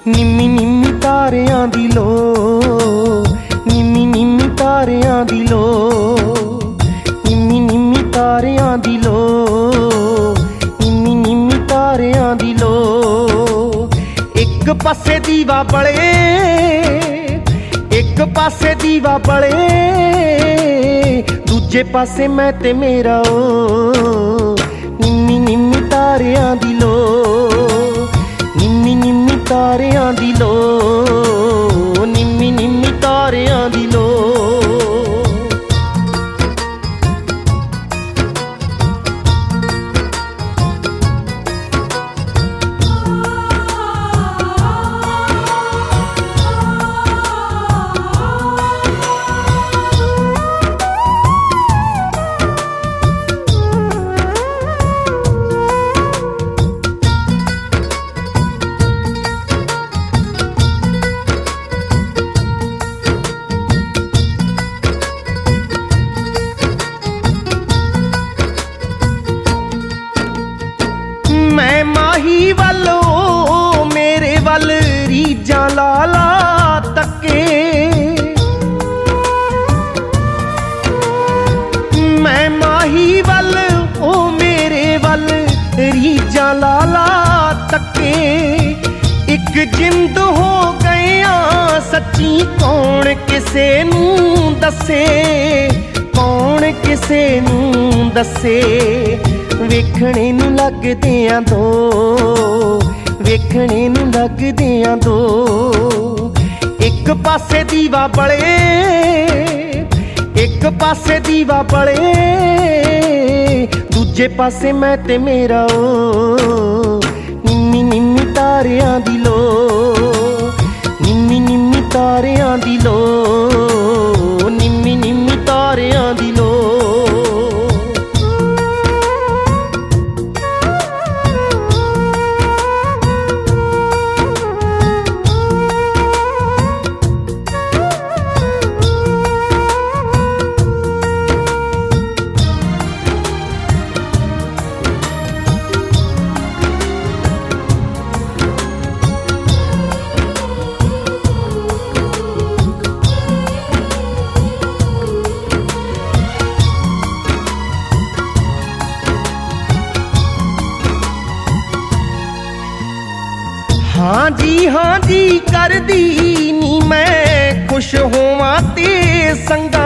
निम्मी निम्मी तारियां दी लो, निम्मी निम्मी तारियां दी लो, निम्मी निम्मी तारियां दी लो, निम्मी निम्मी तारियां दी लो। एक पासे दीवा बले, एक पासे दीवा बले, दूजे पासे मैं ते मेरा ओ। निम्मी निम्मी तारियां दी लो, निम्मी निम्मी तारियां दी लो, निम्मी निम्मी तारियां दी लो। मैं माही वल ओ मेरे वल रीजां लाला तके, मैं माही वल ओ मेरे वल रीजां लाला तके। एक जिंद हो गया सच्ची कौन किसे नूं दसे, कौन किसे नूं दसे। वेखणे नूं लगदियां दो, वेखणे नूं लगदियां दो। एक पासे दीवा बले, एक पासे दीवा बले, दूजे पासे मैं ते मेरा ओ। निम्मी निम्मी तारियां दी लो, निम्मी निम्मी तारियां दी लो, निम्मी निम्मी तारियां दी लो। हाँ जी कर दी नी मैं खुश होवां ते संगा।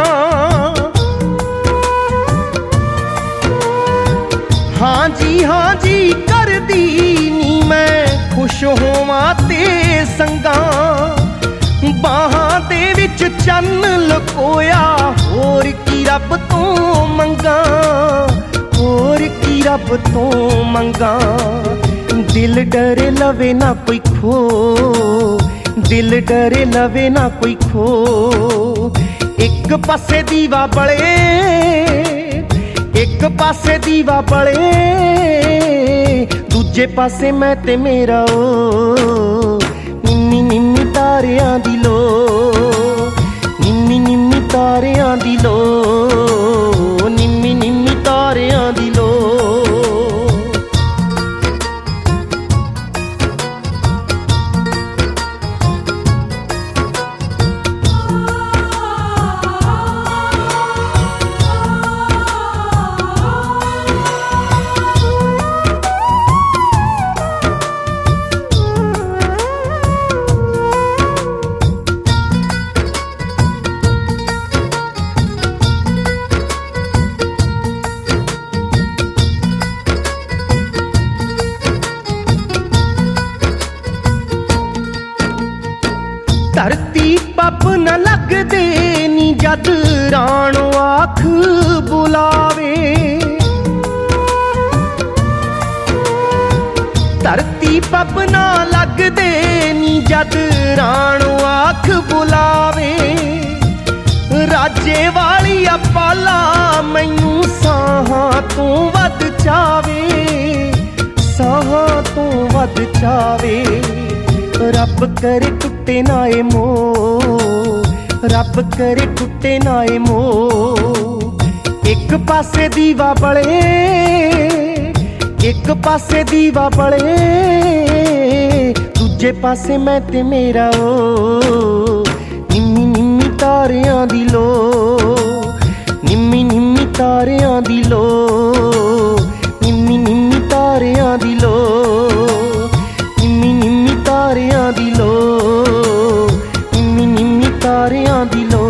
हाँ जी कर दी नी मैं खुश होवां ते संगा। बाहां दे विच चन्न लकोया होर की रब तो मंगा, होर की रब तो मंगा। दिल डरे लवे ना कोई खो, दिल डरे लवे ना कोई खो। एक पासे दीवा बले, एक पासे दीवा बले, दूजे पासे मैं ते मेरा ओ। निम्मी निम्मी तारियां दी लो, निम्मी निम्मी तारियां दी लो, निम्मी निम्मी तारियां दी लो। धरती पप न लगदे नी जद राणो आख बुलावे। धरती पप न लगदे नी जद राणो आख बुलावे। राजे वाली अपाला मैनू साहां तों वध चावे, साहां तों वध चावे। रब करे टुटे ना ए मोह, रब करे टुटे ना ए मोह। एक पासे दीवा बले, एक पासे दीवा बले, ਦੂਜੇ ਪਾਸੇ ਮੈਂ ਤੇ ਮੇਰਾ ਓ ਨਿੰਮੀ ਨਿੰਮੀ ਤਾਰਿਆਂ ਦੀ ਲੋ, ਨਿੰਮੀ ਨਿੰਮੀ ਤਾਰਿਆਂ ਦੀ ਲੋ, ਨਿੰਮੀ ਨਿੰਮੀ ਤਾਰਿਆਂ ਦੀ ਲੋ, ਨਿੰਮੀ ਨਿੰਮੀ ਤਾਰਿਆਂ ਦੀ ਲੋ, ਨਿੰਮੀ ਨਿੰਮੀ ਤਾਰਿਆਂ ਦੀ ਲੋ।